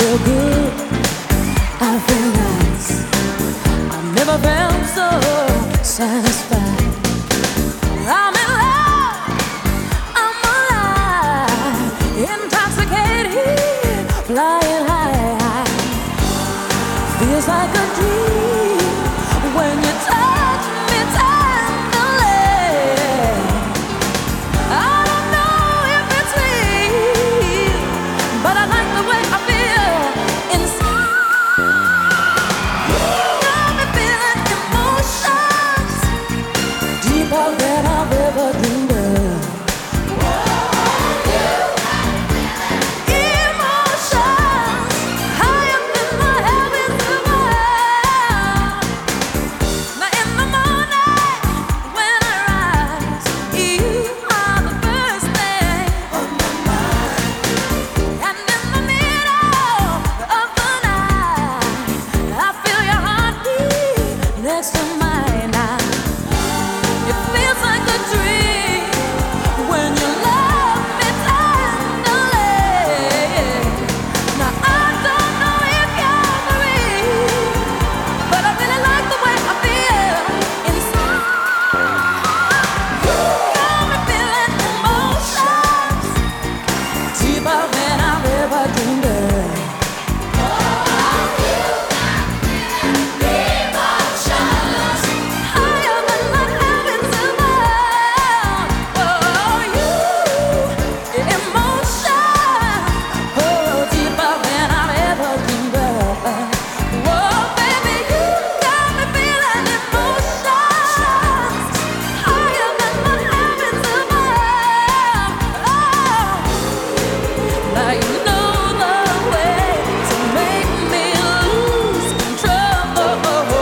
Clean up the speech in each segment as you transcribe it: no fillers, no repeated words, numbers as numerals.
feel good, I feel nice. I've never felt so satisfied. I'm in love, I'm alive, intoxicated, flying high. Feels like a dream when you touch me tenderly. I don't know if it's real, but I like the way I feel inside. Got me feeling emotions deeper than I've ever dreamed of. Emotions higher than the heavens above. Now in the morning when I rise, you are the first thing on my mind. And in the middle of the night, I feel your heartbeat next to mine. It feels like a dream when you love me tenderly. Now I don't know if you're the real, but I really like the way I feel inside. Got me feeling emotions deeper than I've ever dreamed of. Emotions higher than the heavens above. Oh, you, emotion, oh, deeper than I've ever dreamed of. Oh, baby, you got me feeling emotions higher than the heavens above. Oh, now you know the way to make me lose control.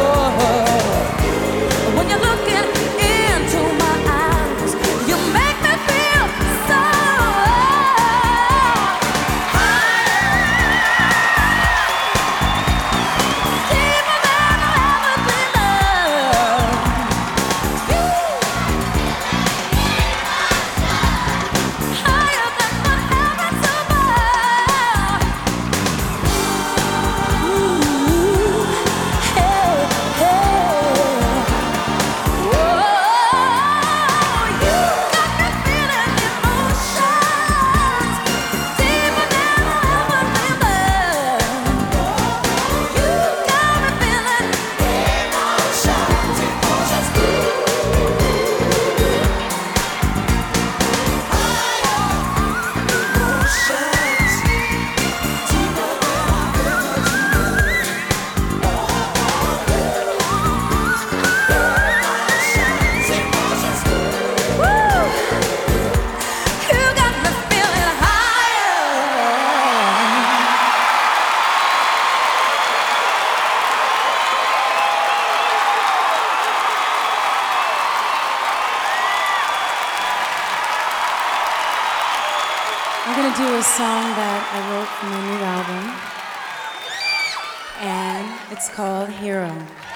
When you're looking into my eyes, you make me feel so deeper than I ever dreamed of. Higher than the heavens above. Ooh, hey, hey. Whoa, you got me feeling emotions deeper than I ever dreamed of. You got me feeling emotions, emotions. Woo! You got me feeling higher. I'm going to do a song that I wrote for my new album, and it's called Hero.